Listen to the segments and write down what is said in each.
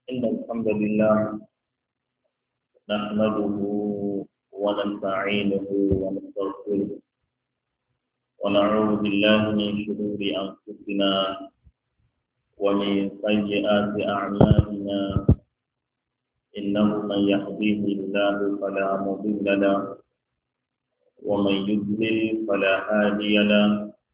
إن الحمد لله نحمده ونستعينه ونستغفره ونعوذ بالله من شرور أنفسنا ومن سيئات أعمالنا إنه من يهديه الله فلا مضل له ومن يضلل فلا هادي له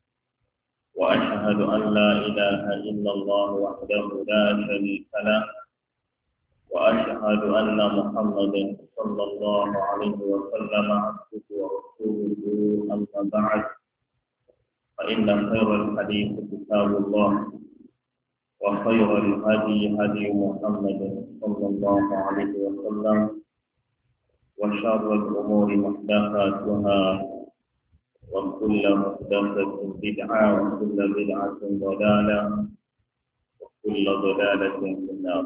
وأشهد أن لا إله إلا الله وحده لا شريك له وأشهد أن محمدا صلى الله عليه وسلم عبده ورسوله أما بعد فإن خير الحديث كتاب الله وخير الهدي هدي محمد صلى الله عليه وسلم وشر الأمور محدثاتها وكل محدثة بدعة وكل بدعة ضلالة وكل ضلالة في النار.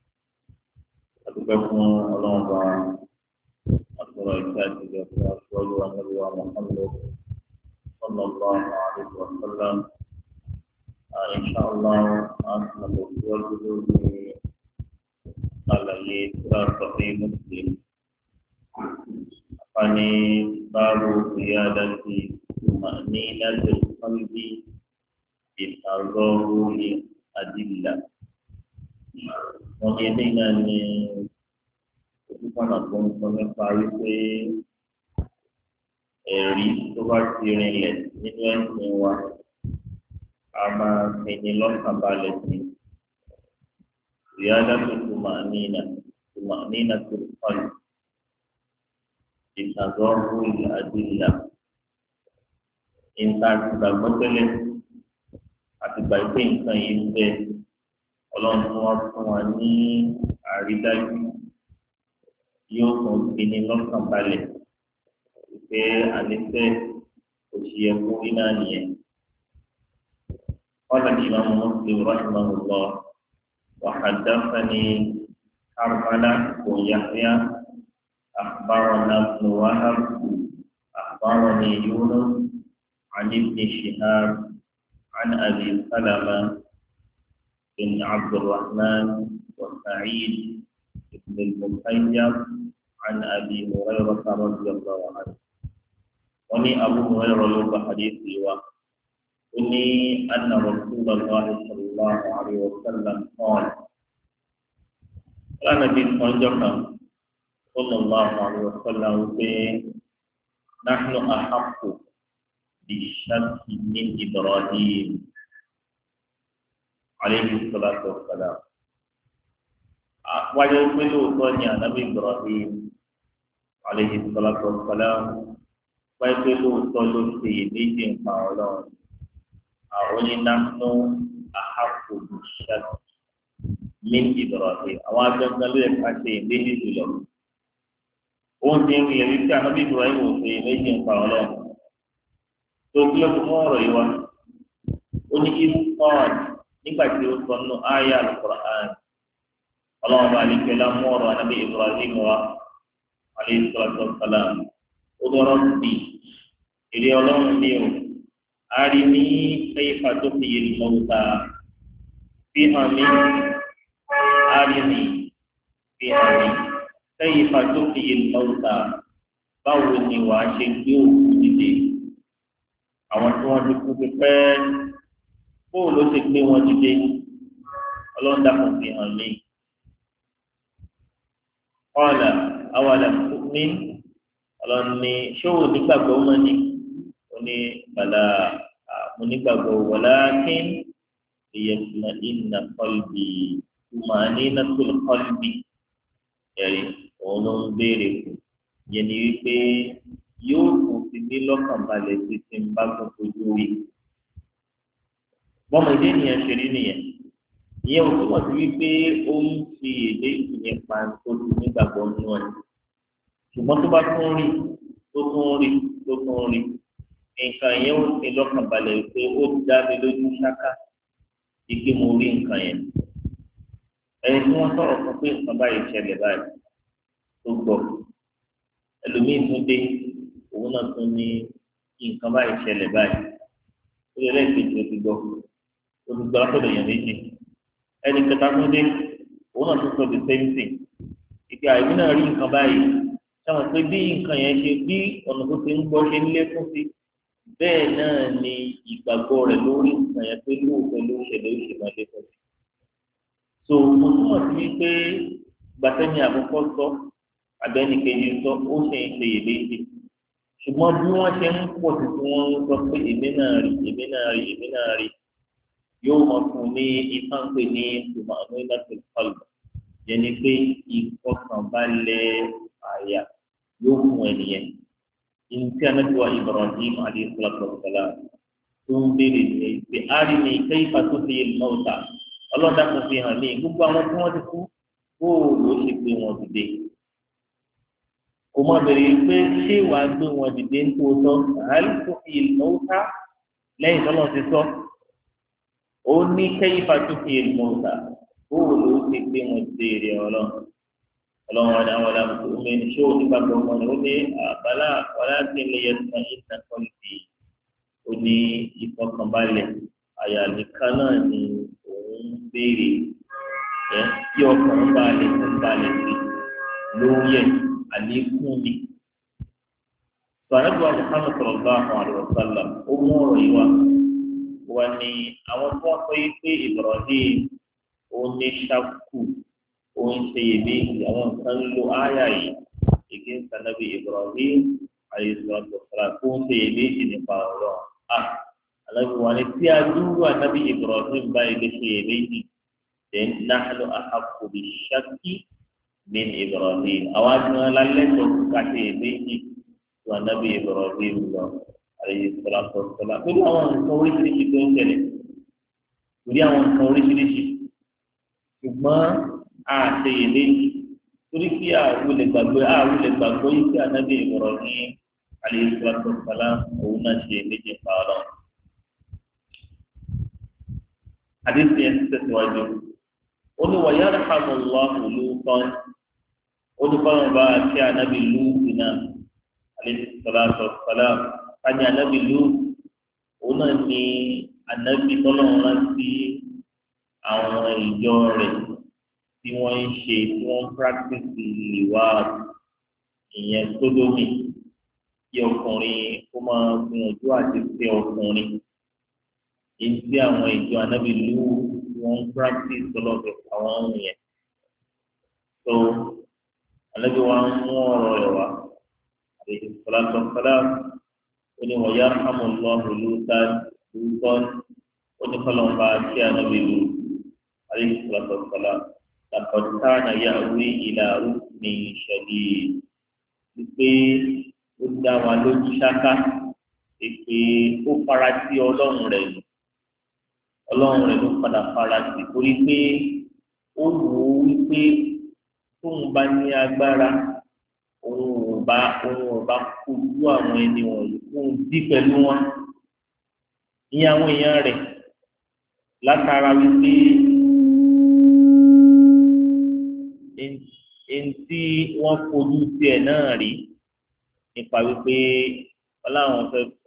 أتقكم الله أكبر إكاتب أشهد أن محمد صلى الله عليه وسلم إن شاء الله أحمد وجهه على صحيح مسلم فني باب قيادة طمأنينة القلب بتظاهر أدلة ويدينا ojúkọ̀nà tó ń sọ nípa wípé ẹ̀rí tó bá ti rinlẹ̀ nínú ẹ̀sìn wa a máa fini lọ́kàn balẹ̀ sí ìyáda tó tùmànínà tó kọ́lù ìtàgọ́rù àdìlà ìta àtìgbàgbọ́ tẹ́lẹ̀ àtìgbà ìpè nǹkan yìí ń bẹ ọlọ́run tó wá fún wa ní àrídájú yóò tún fini lọ́kàn balẹ̀ pé ànífẹ́ òṣìyẹ fún iná nìyẹn. قال الإمام مسلم رحمه الله وحدثني حرملة بن يحيى أخبرنا ابن وهب أخبرني يونس عن ابن شهاب عن أبي سلمة بن عبد الرحمن وسعيد بن المسيب عن أبي هريرة رضي الله عنه وني أبو هريرة له حديثي إني أن رسول الله صلى الله عليه وسلم قال لا نبي صلى الله عليه وسلم نحن أحق بالشك من إبراهيم عليه الصلاة والسلام ويقول ثاني نبي إبراهيم عليه الصلاة والسلام ويقول ثالث سيدي قالوا àwọn nínú àhàkù ṣáàtì ní Ibrahim àwọn agbẹnugba ló yẹ ká ṣe méjì jùlọ òun ti ń rí ẹbí tí ànábì Ibrahim ò ṣe méjì ń pa Ọlọ́run tó kí ló fi mú ọ̀rọ̀ yìí wá ó ní isqad nígbà tí ó sọ nínú àyá al-Qur'an Ọlọ́run bá nífẹẹ lámú ọ̀rọ̀ ànábì Ibrahim wa alayhi salatu wassalam ó dọrọ sí èrè Ọlọ́run ní o. أرني كيف تحيي الموتى فيها من أرني فيها من كيف تحيي الموتى báwo ni wàá ṣe gbé òkú dìde àwọn tí wọ́n ti kú pípẹ́ bóò ló ṣe gbé wọn dìde Ọlọ́run dákun fi hàn mí. ọ̀là awàlà mi Ọlọ́run ní ṣòwò nígbàgbọ́ wọn ni ní bàlá onígbàgbọ́ walakin liyatma'inna qalbi tuma'ninatul qalbi ẹ̀rí òun ló ń béèrè fún yẹn ni wípé yóò tún fi ní lọ́kàn balẹ̀ sí ti ń bá tó fojú rí bọ́mọdé nìyẹn ṣe rí nìyẹn ìyẹn ò túmọ̀ sí wípé ó ń fi èdè ìyẹn pa tó ti nígbàgbọ́ nínú ẹ̀ ṣùgbọ́n tó bá tún rí tó tún rí nǹkan yẹn ó ti lọ́kàn balẹ̀ pé ó dá mi lójú ṣáká ike mo rí nǹkan yẹn ẹni tí wọ́n sọ̀rọ̀ fún pé nǹkan báyìí ṣẹlẹ̀ báyìí tó gbọ́ ẹlòmíín tún dé òun náà tún ní nǹkan báyìí ṣẹlẹ̀ báyìí ó lè lẹ́ẹ̀kejì ó ti gbọ́ látọ̀dọ̀ èèyàn méjì ẹni kẹta tún dé òun náà tún sọ the same thing ìgbé àìmí náà rí nǹkan báyìí sáwọn pé bí nǹkan yẹn ṣe bí ọ̀nà tó ti ń gbọ́ ṣe ń lékún sí bẹ́ẹ̀ náà ni ìgbàgbọ́ rẹ̀ lórí nǹkan yẹn pé lóòótọ́ ló ṣẹlẹ̀ ó ṣe máa lékún sí. so mo túmọ̀ sí wípé gbàtẹ́ni àkọ́kọ́ sọ abẹ́nìkejì sọ ó ṣe ń ṣe iyèméjì ṣùgbọ́n bí wọ́n ṣe ń pọ̀ sí tí wọ́n ń sọ pé èmi náà rí èmi náà rí èmi náà rí yóò mọ̀ fún ní ìfáǹpé ní tòmánú láti kọlù yẹn ni pé ìfọkànbalẹ̀ àyà yóò fún ẹnìyẹn ìntí anábíwá Ibrahim alayhi salatu wa salam tó ń béèrè ní pé ari ní kayfa tuhyi al-mawta ọlọ́dà kò fi hàn mí gbogbo àwọn tí wọ́n ti kú bóòlù ó ṣe gbé wọn dìde kò mọ̀ bẹ̀rẹ̀ pé ṣé wàá gbé wọn dìde ń tó tọ́ hal tuhyi al-mawta lẹ́yìn tọ́lọ́ ti sọ ó ní kayfa tuhyi al-mawta bóòlù ó ṣe gbé wọn dìde rẹ̀ ọlọ́run wọn ni àwọn ọ̀làmùtò omi ní ṣé òní bàbá ọmọ ni ó ní àbálá wàláàkì lè yẹ sàn ìtàn kọ́lìtì ó ní ìfọkànbalẹ̀ àyà nìkan náà ni òun ń béèrè ẹ tí ọkàn bá lè fún balẹ̀ sí lórí ẹ̀ àlékún ni. sàrẹ́bù Muhammad sallallahu alaihi wasallam ó mú ọ̀rọ̀ yìí wá ní àwọn tí wọ́n sọ yìí pé Ibrahim ó ní ṣàkù ó ń ṣe iyèméjì àwọn nǹkan ń lo áyà yìí èké ń sànàbí Ibrahim alayhisalatu wasalam kó ń ṣe iyèméjì nípa ọ̀rọ̀ alábi wà ní tí a dúró ànábì Ibrahim báyìí lè ṣe iyèméjì then nahnu ahaqqu bish-shakki min Ibrahim àwọn àdúrà lálẹ́ tó ká ṣe iyèméjì tó ànábì Ibrahim lọ alayhisalatu wasalam pẹ̀lú àwọn nǹkan oríṣiríṣi tó ń tẹ̀lé torí àwọn nǹkan oríṣiríṣi ṣùgbọ́n àṣeyèméjì torí kí àwùlẹ̀ gbàgbọ́ yìí kí anábì Ibrahim alayhi salatu wassalam òun náà ṣe méjì pa ọ̀rọ̀. àdéhùn yẹn ti tẹ̀síwájú ó ní wa yarhamullahu Lutan ó ní báwọn bá kí anábì Lutu náà alayhi salatu wassalam ká ní anábì Lutu òun náà ní anábì tọ́lọ́run láti àwọn ìjọ rẹ̀ tí wọ́n ń ṣe tí wọ́n ń practice ìwà ìyẹn sódómì kí ọkùnrin kó máa gbìyànjú àti fẹ́ ọkùnrin èyí tí àwọn ìjọ anábì lù wọ́n ń practice ọlọ́dẹ àwọn ọ̀hún yẹn tó anábì wa ń mú ọ̀rọ̀ rẹ̀ wá àdéhùn sọlátọ̀sọlá ó ní wọ́n yarhamullahu Lutan ó ní kọ́lọ́mbà kí anábì lù àdéhùn sọlátọ̀sọlá. لقد كان يأوي إلى ركن شديد wípé ó dá wa lójú ṣáká pé ó fara sí ọlọ́run rẹ̀ ló padà fara sí torí pé ó wò ó wípé tóun bá ní agbára òun ò bá kojú àwọn ẹni wọ̀nyí fún dí pẹ̀lú wọn ní àwọn èèyàn rẹ̀ látara wípé eŋti wọn fojú tiẹ̀ náà rí nípa wípé ọláwọn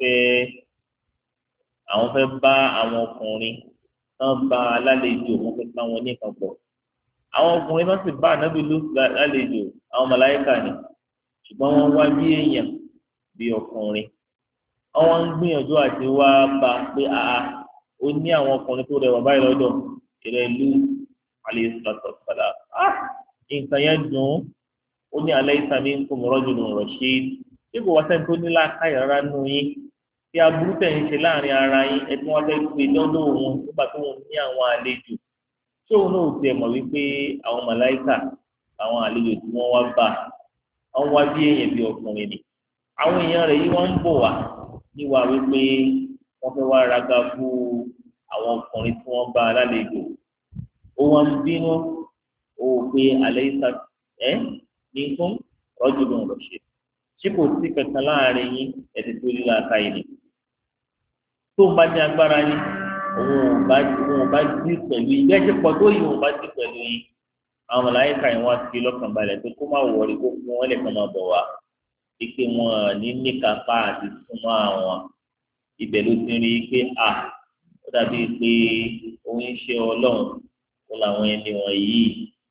fẹ́ bá àwọn ọkùnrin tán bá alálejò wọn fẹ́ bá wọn ní nǹkan pọ̀ àwọn ọkùnrin náà sì bá ànábì Lútù lálejò àwọn màláíkà ni ṣùgbọ́n wọ́n wá bí èèyàn bí ọkùnrin àwọn ń gbìyànjú àti wá bá pé ó ní àwọn ọkùnrin tó rẹwà báyìí lọ́dọ̀ ìrẹ Lútù alayhi salatu wassalam nǹkan yẹn dùn ó ní alaysa minkum rajulun rashid tí kò wá sẹ́ni tó ní láàkáyà rárá nù yín tí aburú tẹ̀ ń ṣe láàrin ara yín ẹtí wọ́n fẹ́ gbé lọ́dọ̀ òun nígbà tó wọn ní àwọn àlejò tí òun náà tiẹ̀ mọ̀ wípé àwọn màláíkà àwọn àlejò tí wọ́n wá bá àwọn wá bí èèyàn bí ọkùnrin ni àwọn èèyàn rẹ̀ yìí wọ́n ń bọ̀ wá níwà wípé wọ́n fẹ́ wá raga fún àwọn ọkùnrin tí wọ́n bá alálejò ó wọ́n ń bínú ó pé alaysa minkum rajulun rashid tí kò sí kankan láàrin yín ẹ̀sìn tó líla aka yìí ni tó ń bá ní agbára yín òun ò bá dí pẹ̀lú yín gẹ́gẹ́ pọ̀ tó yìí òun bá dí pẹ̀lú yín àwọn màláíkà yẹn wá sí lọ́kàn balẹ̀ pé kó má wọrí kó fún wọn lè kàn máa bọ̀ wá ike wọn ní níkàápá àti súnmọ́ àwọn ibẹ̀ ló ti rí i pé ó dàbí pé òun ń ṣe ọlọ́run kó làwọn ẹni wọ̀nyí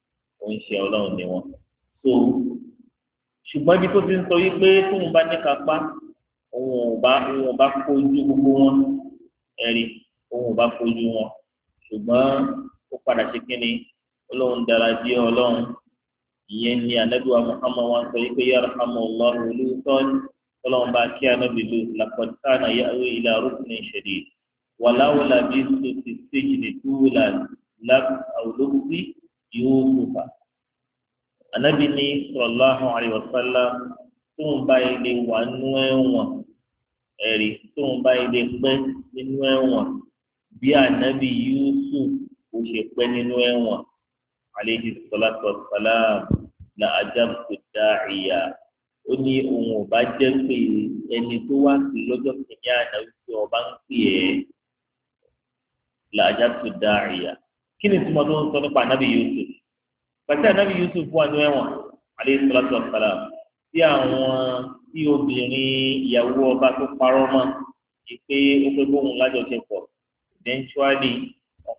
ń ṣe ọlọ́run ni wọn. so ṣùgbọ́n ibi tó ti ń sọ yìí pé tóun bá ní kápá òun ò bá fojú gbogbo wọn ẹ̀rí òun ò bá fojú wọn ṣùgbọ́n ó padà ṣe kí ni ọlọ́run dára bí ọlọ́run ìyẹn ni ànábì wa Muhammad wa sọ yìí pé yarhamullahu Lutan ọlọ́run bá kí ànábì Lut laqad kana ya'wi ila ruknin shadid walau labistu fi sijni tulan awlubti Yusufa. Ànábì ní sallallahu alaihi wasallam tóun bá ilé wà nú ẹ̀wọ̀n ẹ̀rí tóun bá ilé pẹ́ nínú ẹ̀wọ̀n bí ànábì Yusuf ó ṣe pẹ́ nínú ẹ̀wọ̀n alayhi salatu wassalam la ajabtu da'iya ó ní òun ò bá jẹ́ pé ẹni tó wá sí lọ́jọ́ kìíní àná wípé ọba ń pè ẹ́ la ajabtu da'iya kí ni tí mo tó ń sọ nípa ànábì Yusuf pàṣẹ ànábì Yusuf wà ní ẹ̀wọ̀n alayhi salatu wassalam tí àwọn tí obìnrin ìyàwó ọba tó parọ́ mọ́ ìpè ó fẹ́ bóun lájọṣepọ̀ eventually ó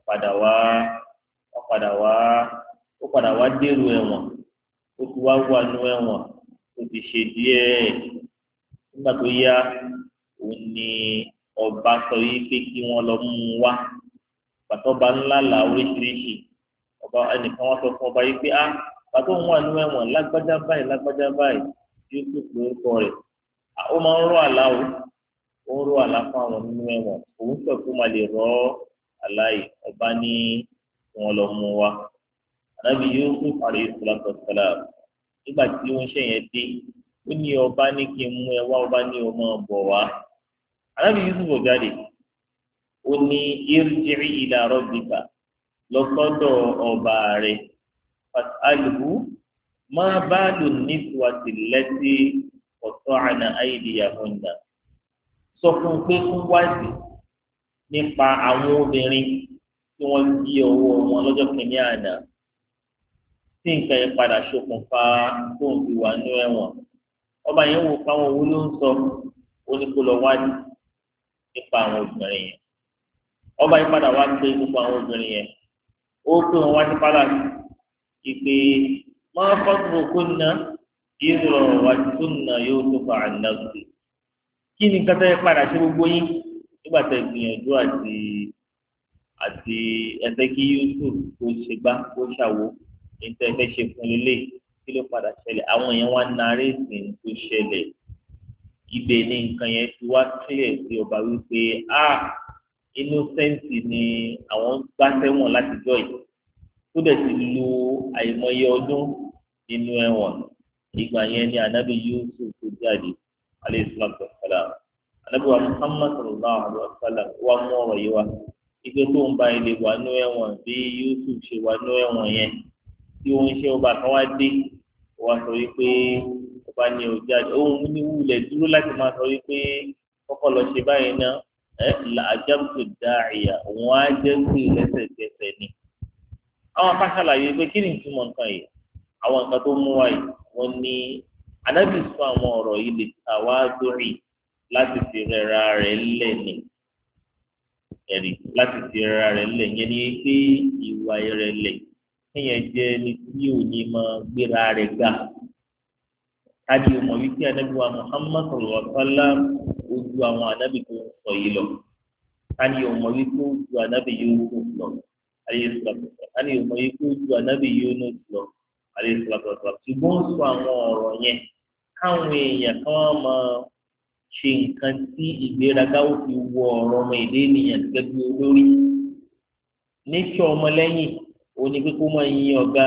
padà wá dèrò ẹ̀wọ̀n ó ti wá wà ní ẹ̀wọ̀n ó ti ṣe díẹ̀ nígbà tó yá òun ni ọba sọ yìí pé kí wọ́n lọ mú un wá pàtọ́ba ńlá là oríṣiríṣi ọba ẹnìkan wọ́n sọ fún ọba yìí pé pàtó òun wà ní ẹ̀wọ̀n lágbájá báyìí Yusuf lórúkọ rẹ̀ ó máa ń rọ àlá ó ń rọ àlá fún àwọn nínú ẹ̀wọ̀n òun sọ pé ó máa lè rọ àlá yìí ọba ní wọn lọ mú wa ànábì Yusuf alayhi salatu wassalam nígbà tí ó ń ṣe yẹn dé ó ní ọba ní kí n mú ẹ wá ọba ní ọmọ bọ̀ wá ànábì Yusuf ò jáde ó ní irji'i ila rabbika lọ́sọ́dọ̀ ọba rẹ̀ fas'alhu ma balu niswati allati qata'na aydiyahunna sọ fún pé fún wáàdì nípa àwọn obìnrin tí wọ́n di ọwọ́ wọn lọ́jọ́ kìíní àná tí nǹkan yẹn padà ṣokùnfà tó ń fi wà ní ẹ̀wọ̀n ọba yẹn wò fáwọn owó ló ń sọ ó ní kó lọ wádìí nípa àwọn obìnrin yẹn ọba yẹn padà wá pé gbogbo àwọn obìnrin yẹn ó pé wọn wá sí pálásì ìpè máa fọ́tò kúnná ìrọ̀ wá túnná yóò tó fa àná sí kí ni nǹkan tó yẹ padà ṣe gbogbo yín nígbà tẹ́ gbìyànjú àti ẹsẹ kí Yusuf kó ṣe gbá kó ṣàwó níta ẹfẹ ṣe fún lélẹ̀ kí ló padà ṣẹlẹ̀ àwọn èèyàn wá narí ìsìn tó ṣẹlẹ̀ ibẹ̀ ni nǹkan yẹn ti wá clear sí ọba wípé innocent ni àwọn gbá sẹ́wọ̀n láti jọ yìí tó dẹ̀ ti lo àìmọye ọdún nínú ẹ̀wọ̀n ìgbà yẹn ni ànábì Yusuf tó jáde alayhi salatu wassalam ànábì wa Muhammad sallallahu alaihi wasallam wa mú ọ̀rọ̀ yìí wá ike tó ń ba ilé wà nú ẹ̀wọ̀n bí Yusuf ṣe wà nú ẹ̀wọ̀n yẹn tí òun ṣe ọba kan wá dé wá sọ wípé ọba ní ọjà òun ní wúlẹ̀ dúró láti máa sọ wípé kọ́kọ́ lọ ṣe báyìí náà àjàmùtò dáìyà òun á jẹ́ pé lẹ́sẹ̀kẹsẹ̀ ni. àwọn afáṣàlàyé pé kí ni ìtumọ̀ nǹkan yìí àwọn nǹkan tó mú wáyé wọn ní anábì sọ àwọn ọ̀rọ̀ yìí lè ta wá dórí láti fi rẹra rẹ̀ lẹ̀ ní ẹ̀rí láti fi rẹra rẹ̀ lẹ̀ yẹn ni pé ìwà ìrẹ̀lẹ̀ kéèyàn jẹ́ ní tí ò ní máa gbéra rẹ̀ ga kájí ọmọ wípé anábì wa Muhammad sallallahu alaihi wasallam ó ju àwọn anábì tó ń sọ yìí lọ kájí ọmọ wípé ó ju anábì Yusuf lọ alayhi salatu wasallam kájí ọmọ wípé ó ju anábì Yunus lọ alayhi salatu wasallam ṣùgbọ́n ó sọ àwọn ọ̀rọ̀ yẹn káwọn èèyàn kan máa ṣe nǹkan tí ìgbéraga ó fi wọ ọ̀rọ̀ ọmọ èdè ènìyàn gẹ́gẹ́ bí olórí níṣẹ́ ọmọlẹ́yìn ó ní pé kó máa yin ọ̀gá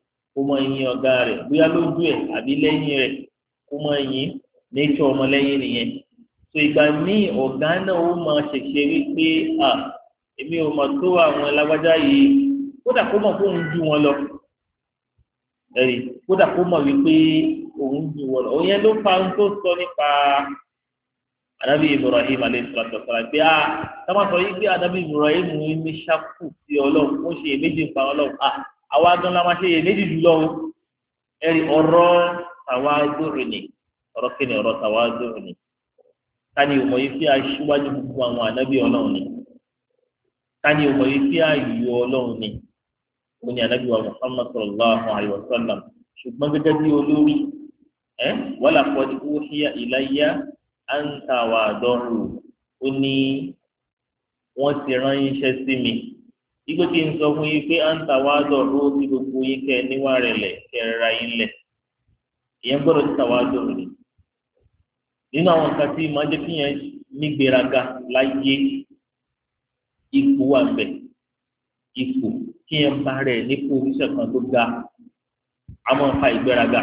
rẹ̀ bóyá lójú ẹ̀ àbí lẹ́yìn rẹ̀ kó máa yin níṣẹ́ ọmọlẹ́yìn nìyẹn tó ìgbà míì ọ̀gá náà ó máa ṣẹ̀ṣẹ̀ wípé èmi ò mọ̀ tó àwọn ẹlágbájá yìí kódà kó mọ̀ fóun ju wọn lọ ẹ̀rí kódà kó mọ̀ wípé òun ju wọn lọ òun yẹn ló fa ohun tó sọ nípa anabi Ibrahim alayhi salatu wasalam pé táwọn sọ yìí pé anabi Ibrahim ní ṣàkù sí Ọlọ́run ó ṣe èméjì pa Ọlọ́run àwa gan la máa ṣe èméjì jùlọ o ẹ̀rí ọ̀rọ̀ tàwádùrù ni ọ̀rọ̀ kí ni ọ̀rọ̀ tàwádùrù ni tani ò mọ̀ yìí pé aṣíwájú gbogbo àwọn anabi Ọlọ́run ni tani ò mọ̀ yìí pé ayò Ọlọ́run ni ó ní Ànábì wa Muhammad sallallahu alayhi wa sallam ṣùgbọ́n gẹ́gẹ́ bí olórí wala qad uhiya ilayya an tawada'u ó ní wọ́n ti ránṣẹ́ sí mi igbó tí ń sọ fún yín pé an tawada'u tí gbogbo yín kẹ́ níwà rẹ̀ lẹ̀ kẹ́ ra yín lẹ̀ ìyẹn gbọ́dọ̀ ti tawada'u ni nínú àwọn nǹkan tí máa jẹ́ kí yẹn nígbéraga láyé ipò wà bẹ̀ ipò kí yẹn bá rẹ̀ nípò oníṣẹ́ kan tó ga a máa fa ìgbéraga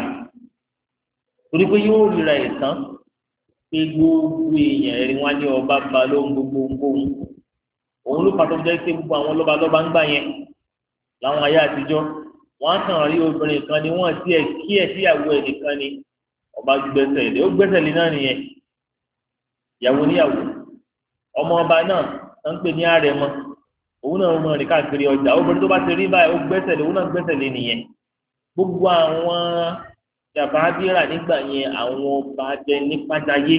torí pé yóò ríra ẹ̀ tán pé gbogbo èèyàn ẹ̀rí wọn ní ọba ba lóhun gbogbo ohun òun ló pàtó jẹ́ pé gbogbo àwọn lọ́balọ́ba ń gbà yẹn láwọn ayé àtijọ́ wọ́n á kàn rí obìnrin kan ni wọ́n tiẹ̀ kí ẹ̀ síyàwó ẹ̀ nìkan ni ọba gbẹ́sẹ̀ lé ó gbẹ́sẹ̀ lé náà nìyẹn ìyàwó níyàwó ọmọ ọba náà tó ń pè ní àrẹ̀mọ òun náà mọ rìn káàkiri ọjà obìnrin tó bá ti rí báyìí ó gbẹ́sẹ̀ lé òun náà gbẹ́sẹ̀ lé nìyẹn gbogbo àwọn jàbáàbíra nígbà yẹn àwọn ọba jẹ nípàjáyé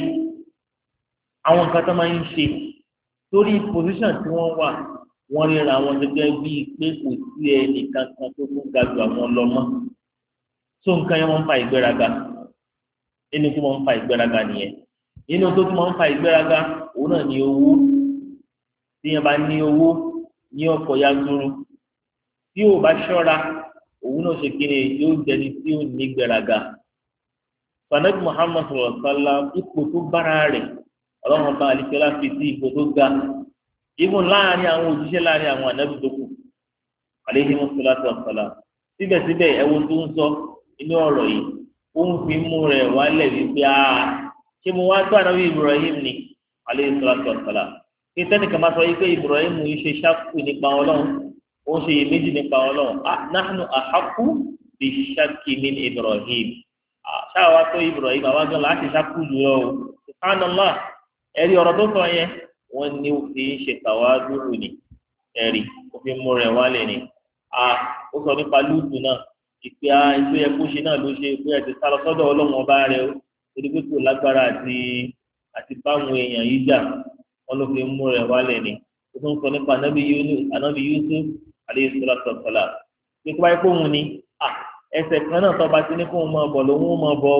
àwọn nǹkan tó máa ń ṣe torí pòsíṣàn tí wọ́n wà wọ́n ríra wọn gẹ́gẹ́ bíi pé kò sí ẹnì kankan tó tún ga ju àwọn lọ́mọ tó nǹkan yẹn wọ́n ń fa ìgbéraga nínú tí wọ́n ń fa ìgbéraga nìyẹn nínú tó tún máa ń fa ìgbéraga òun náà ní owó tí yẹn bá ní owó ní ọ̀pọ̀ yanturu tí ò bá ṣọ́ra òun náà ṣe kíni yóò jẹni tí ó ní ìgbéraga sanabi Muhammad sallallahu alaihi wa sallam ipò tó bára rẹ̀ ọlọ́run bá alikẹ́lá fi sí ipò tó ga ibùn láàrin àwọn òjíṣẹ́ láàrin àwọn ànábì tó kù alayhi salatu wassalam síbẹ̀síbẹ̀ ẹ̀wọ̀n tó ń sọ inú ọ̀rọ̀ yìí ó ń fi mú rẹ̀ wálẹ̀ wípé ṣé mo wá tó ànábì Ibrahim ni alayhi salatu wassalam kí sẹ́nìkan máa sọ yìí pé Ibrahim yìí ṣe ṣáàkù nípa ọlọ́run ó ń ṣe iyèméjì nípa ọlọ́run nahnu ahaqqu bi-shakki min Ibrahim ṣáà wá tó Ibrahim àwa gan láti ṣáàkù jù lọ o subhanallah ẹ̀rí ọ̀rọ̀ tó sọ yẹn wọ́n ní ó fi ń ṣe tàwádùrù ni ẹ̀rí ó fi mú rẹ̀ wálẹ̀ ni ó sọ nípa lúùtù náà ìpè ètò yẹ kó ṣe náà ló ṣe pé ẹ ti sá lọ sọ́dọ̀ ọlọ́run ọba rẹ ó torí pé kò lágbára àti báwọn èèyàn yìí jà wọ́n ló fi mú rẹ̀ wálẹ̀ ni ó tún sọ nípa anábì Yusuf alayhi salatu wassalam pé kí wáyé kóhun ni ẹsẹ̀ kan náà tọ́ba tí ní kóhun máa bọ̀ lóhun máa bọ̀ ó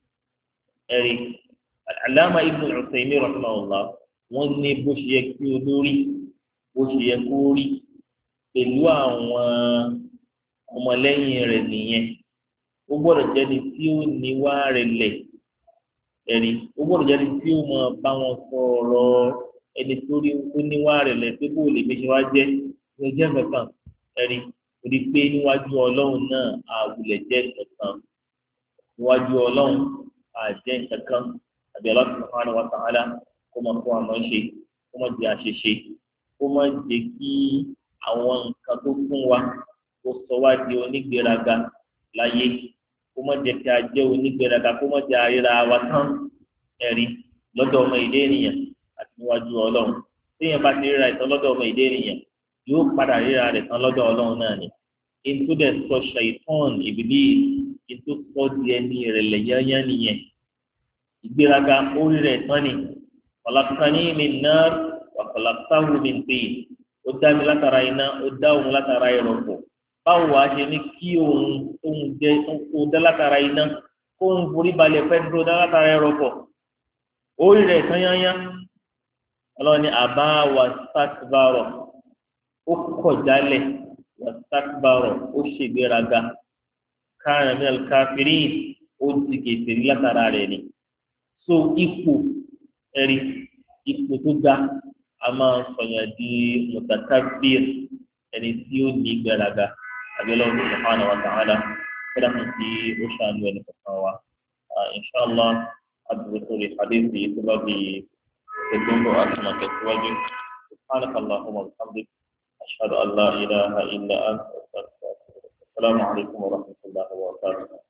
ẹ̀rí Al-Allama Ibn Uthaymeen rahimahullah wọ́n ní bó ṣe yẹ kí olórí bó ṣe yẹ kó rí pẹ̀lú àwọn ọmọlẹ́yìn rẹ̀ nìyẹn ó gbọ́dọ̀ jẹ́ni tí ó níwá rẹ̀ lẹ̀ ẹ̀rí ó gbọ́dọ̀ jẹ́ni tí ó máa bá wọn sọ̀rọ̀ ẹni tó níwá rẹ̀ lẹ̀ pé kó lè méṣe wá jẹ́ ní jẹ́ kankan ẹ̀rí rí pé níwájú ọlọ́run náà àwùlẹ̀ jẹ́ kankan níwájú ọlọ́run àjẹ́ kankan àbí Allah subhanahu wa ta'ala kó máa kó àmọ́ ṣe kó máa di àṣeṣe kó máa jẹ́ kí àwọn nǹkan tó fún wa kó sọ wá di onígbéraga láyé kó má jẹ́ kí a jẹ́ onígbéraga kó má jẹ́ àríra wa tán ẹ̀rí lọ́dọ̀ ọmọ ìdè ènìyàn àti níwájú ọlọ́run téèyàn bá ti ríra ìtàn lọ́dọ̀ ọmọ ìdè ènìyàn yóò padà ríra rẹ̀ tán lọ́dọ̀ ọlọ́run náà ni ètò dẹ̀ sọ ṣàìtàn ìbílí ètò sọ di ẹni ìrẹ̀lẹ̀ yányán nìyẹn ìgbéraga orí rẹ̀ tán ni khalaqtani min nar wa khalaqtahu min tin ó dá mi látara iná ó dá òun látara ẹrọ̀pọ̀ báwo wàá ṣe ní kí òun jẹ òun dá látara iná kó òun forí balẹ̀ fẹ́ dúró dá látara ẹrọ̀pọ̀ orí rẹ̀ tán yányá ọlọ́ni àbá wastakbara ó kọ̀ jálẹ̀ wastakbara ó ṣègbéraga kana minal kafirin ó ti kèfèrí látara rẹ̀ ni so ipò ẹ̀rí ipò tó ga a máa sọ̀yàn di mutakabbir ẹni tí ó ní gbéraga abẹ́lẹ́ ọ̀hún subhanahu wa ta'ala kódà fún ti ó ṣàánú ẹni kankan wa inshallah àdúgbò rẹ̀ hadith yìí tó bá bí ẹgbẹ́ńbọ̀ àtúmọ̀ tẹ̀síwájú subhanaka allahumma wa bihamdik ashhadu an la ilaha illa anta astaghfiruka wa atubu ilaik assalamu alaykum wa rahmatullahi wa barakatuh.